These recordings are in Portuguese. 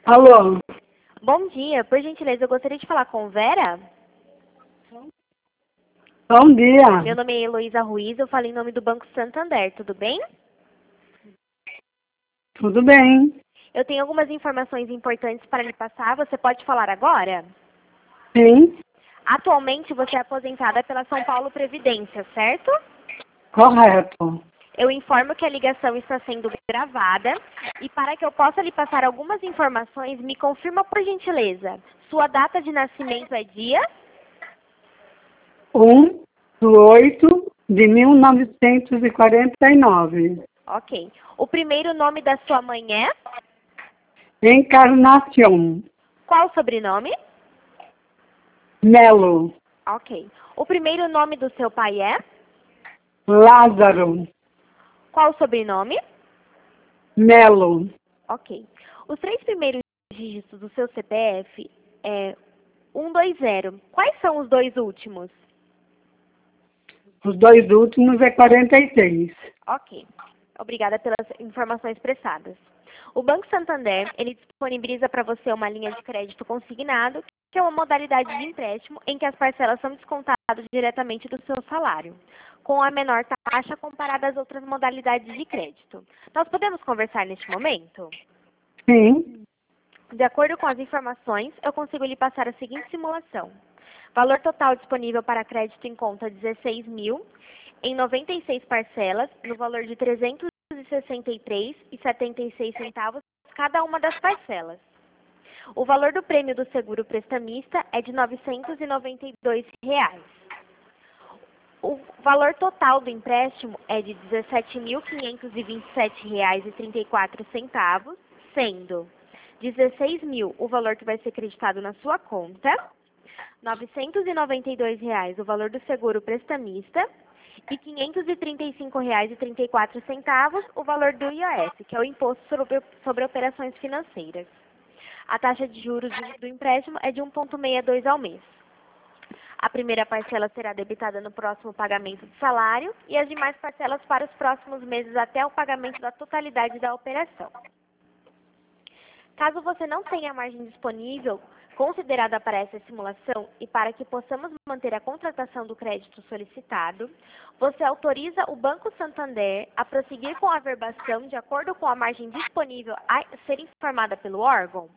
Alô? Bom dia, por gentileza, eu gostaria de falar com Vera. Bom dia. Meu nome é Heloísa Ruiz, eu falo em nome do Banco Santander, tudo bem? Tudo bem? Eu tenho algumas informações importantes para lhe passar, você pode falar agora? Sim, Atualmente você é aposentada pela São Paulo Previdência, certo? correto. Eu informo que a ligação está sendo gravada e para que eu possa lhe passar algumas informações, me confirma por gentileza. Sua data de nascimento é dia? 1/8/1949. Ok. O primeiro nome da sua mãe é? Encarnação. Qual o sobrenome? Melo. Ok. O primeiro nome do seu pai é? Lázaro. Qual o sobrenome? Melo. Ok. Os três primeiros dígitos do seu CPF é 120. Quais são os dois últimos? Os dois últimos é 46. Ok. Obrigada pelas informações prestadas. O Banco Santander, ele disponibiliza para você uma linha de crédito consignado, que é uma modalidade de empréstimo em que as parcelas são descontadas diretamente do seu salário, com a menor taxa comparada às outras modalidades de crédito. Nós podemos conversar neste momento? Sim, De acordo com as informações, eu consigo lhe passar a seguinte simulação. Valor total disponível para crédito em conta 16 mil, em 96 parcelas, no valor de R$ 363,76 cada uma das parcelas. O valor do prêmio do seguro prestamista é de R$ 992. O valor total do empréstimo é de R$ 17.527,34, sendo 16 mil o valor que vai ser creditado na sua conta, R$ 992 o valor do seguro prestamista e R$ 535,34 o valor do IOF, que é o Imposto sobre Operações Financeiras. A taxa de juros do empréstimo é de 1,62 ao mês. A primeira parcela será debitada no próximo pagamento do salário e as demais parcelas para os próximos meses até o pagamento da totalidade da operação. Caso você não tenha margem disponível considerada para essa simulação e para que possamos manter a contratação do crédito solicitado, você autoriza o Banco Santander a prosseguir com a averbação de acordo com a margem disponível a ser informada pelo órgão?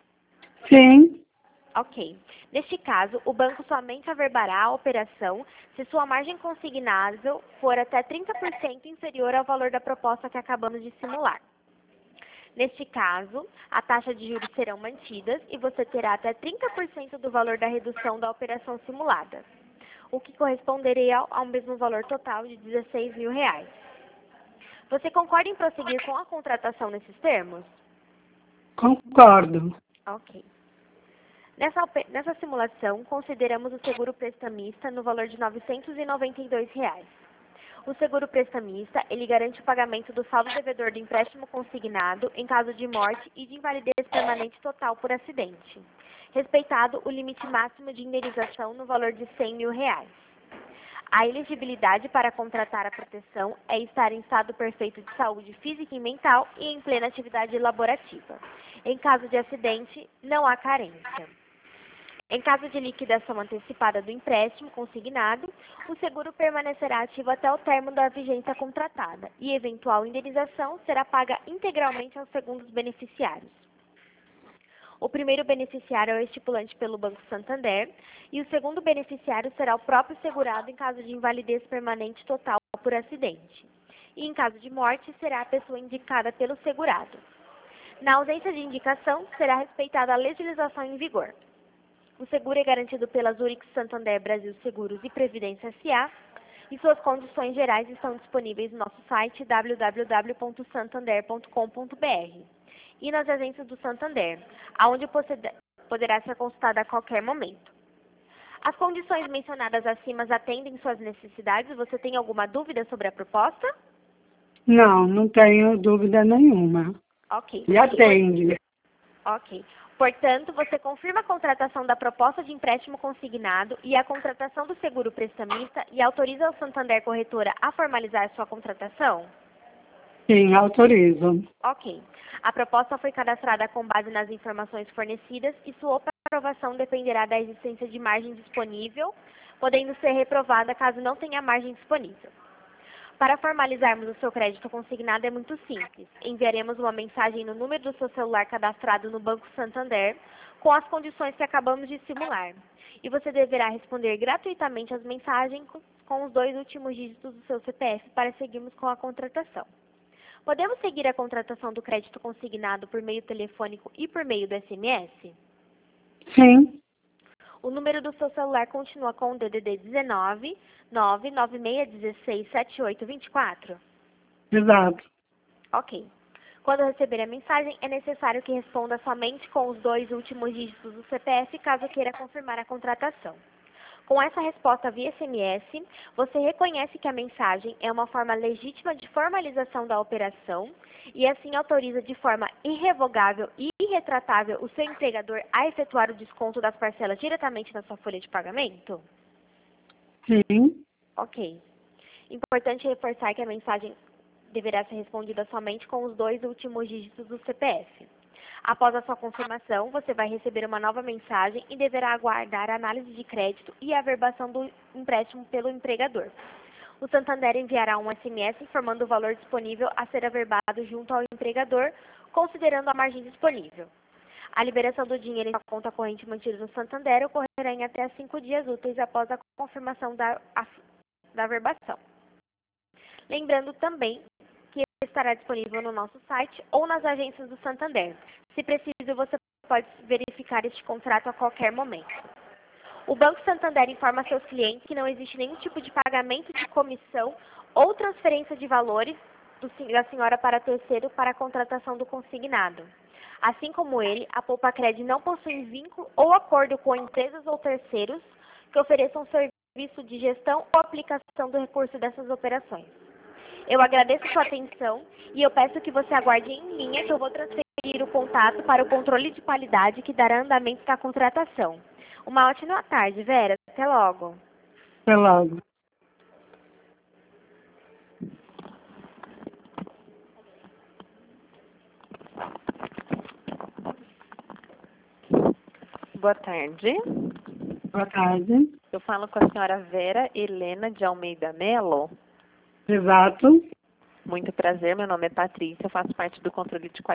sim, Ok. Neste caso, o banco somente averbará a operação se sua margem consignável for até 30% inferior ao valor da proposta que acabamos de simular. Neste caso, a taxa de juros serão mantidas e você terá até 30% do valor da redução da operação simulada, o que corresponderia ao mesmo valor total de R$ 16 mil. Você concorda em prosseguir com a contratação nesses termos? concordo. Ok. Nessa simulação, consideramos o seguro prestamista no valor de R$ 992. O seguro prestamista, ele garante o pagamento do saldo devedor do empréstimo consignado em caso de morte e de invalidez permanente total por acidente, respeitado o limite máximo de indenização no valor de R$ 100 mil. A elegibilidade para contratar a proteção é estar em estado perfeito de saúde física e mental e em plena atividade laborativa. Em caso de acidente, não há carência. Em caso de liquidação antecipada do empréstimo consignado, o seguro permanecerá ativo até o término da vigência contratada e eventual indenização será paga integralmente aos segundos beneficiários. O primeiro beneficiário é o estipulante pelo Banco Santander e o segundo beneficiário será o próprio segurado em caso de invalidez permanente total por acidente. E em caso de morte, será a pessoa indicada pelo segurado. Na ausência de indicação, será respeitada a legislação em vigor. O seguro é garantido pela Zurich Santander Brasil Seguros e Previdência S.A. e suas condições gerais estão disponíveis no nosso site www.santander.com.br e nas agências do Santander, aonde poderá ser consultada a qualquer momento. As condições mencionadas acima atendem suas necessidades? Você tem alguma dúvida sobre a proposta? Não, não tenho dúvida nenhuma. Ok. E atende. Ok. Portanto, você confirma a contratação da proposta de empréstimo consignado e a contratação do seguro prestamista e autoriza o Santander Corretora a formalizar sua contratação? Sim, autorizo. Ok. A proposta foi cadastrada com base nas informações fornecidas e sua aprovação dependerá da existência de margem disponível, podendo ser reprovada caso não tenha margem disponível. Para formalizarmos o seu crédito consignado é muito simples. Enviaremos uma mensagem no número do seu celular cadastrado no Banco Santander com as condições que acabamos de simular. E você deverá responder gratuitamente às mensagens com os 2 últimos dígitos do seu CPF para seguirmos com a contratação. Podemos seguir a contratação do crédito consignado por meio telefônico e por meio do SMS? Sim, O número do seu celular continua com o DDD 19 99616 7824? exato. Ok. Quando receber a mensagem, é necessário que responda somente com os 2 últimos dígitos do CPF, caso queira confirmar a contratação. Com essa resposta via SMS, você reconhece que a mensagem é uma forma legítima de formalização da operação e assim autoriza de forma irrevogável e irretratável o seu empregador a efetuar o desconto das parcelas diretamente na sua folha de pagamento? Sim, Ok. Importante reforçar que a mensagem deverá ser respondida somente com os 2 últimos dígitos do CPF. Após a sua confirmação, você vai receber uma nova mensagem e deverá aguardar a análise de crédito e a averbação do empréstimo pelo empregador. O Santander enviará um SMS informando o valor disponível a ser averbado junto ao empregador, considerando a margem disponível. A liberação do dinheiro em sua conta corrente mantida no Santander ocorrerá em até 5 dias úteis após a confirmação da averbação. Lembrando também que estará disponível no nosso site ou nas agências do Santander. Se preciso, você pode verificar este contrato a qualquer momento. O Banco Santander informa seus clientes que não existe nenhum tipo de pagamento de comissão ou transferência de valores da senhora para terceiro para a contratação do consignado. Assim como ele, a Poupacred não possui vínculo ou acordo com empresas ou terceiros que ofereçam serviço de gestão ou aplicação do recurso dessas operações. Eu agradeço sua atenção e eu peço que você aguarde em linha que eu vou transferir o contato para o controle de qualidade que dará andamento à contratação. Uma ótima tarde, Vera. Até logo. até logo. Boa tarde. Boa tarde. Eu falo com a senhora Vera Helena de Almeida Melo. Exato. Muito prazer, meu nome é Patrícia, eu faço parte do controle de qualidade